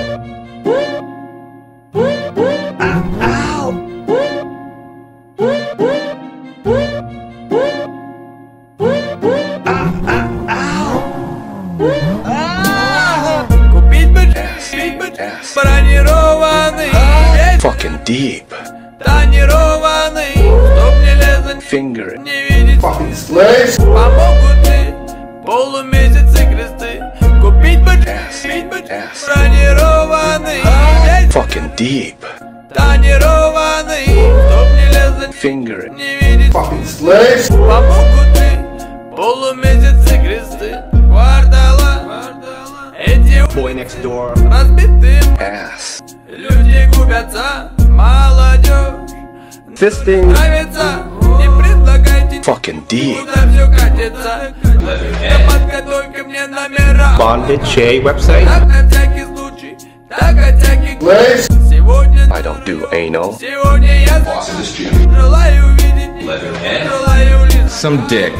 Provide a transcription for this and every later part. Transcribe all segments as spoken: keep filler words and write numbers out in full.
Купить бы бронированный, Fucking deep. тонированный, чтоб не лезать, Finger. не видеть. Fucking slaves. Помогут ты полумесяцы кресты. Купить бы бронированный, Fucking deep. тонированный, чтоб не лезать, Finger. не видеть. Fucking slaves. Помогут ты полумесяцы кресты. Квартала, эти Boy next door. разбитые Ass. люди губятся, молодежь Fisting. нравится, не предлагайте, Fucking deep. куда все катится. Да подготовь-ка мне номера, Bondage J website. так на всякий случай, так от всяких. Slaves. Сегодня, I don't do anal. сегодня я желаю увидеть, желаю лизать. Some dick.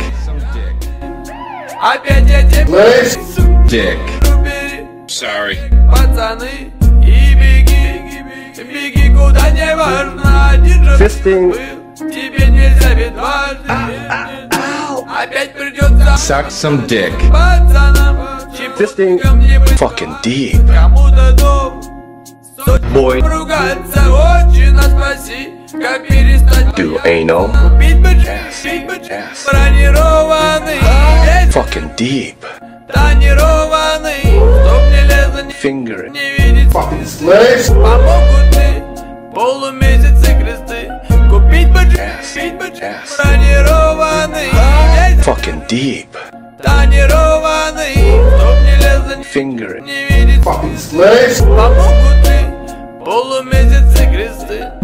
Опять я тебе Slaves. Dick. убери, Sorry. пацаны, и беги, беги куда не важно, один же Fisting. был, тебе нельзя ведь дважды. Опять придется Suck some dick. пацанам, Fisting. ко мне быть, Fucking deep. кому-то дом, Boy. ругаться, очень нас спаси, как перестать Do anal. купить бы, купить бы, бронированный, весь Fucking deep. тонированный, чтоб не лезать, Finger. не видеть. Fucking slaves. Помогут ты полумесяцы кресты. Купить бы, купить бы, бронированный, весь Fucking deep. тонированный, чтоб не лезать, Finger. не видеть. Fucking slaves. Помогут ты полумесяцы кресты.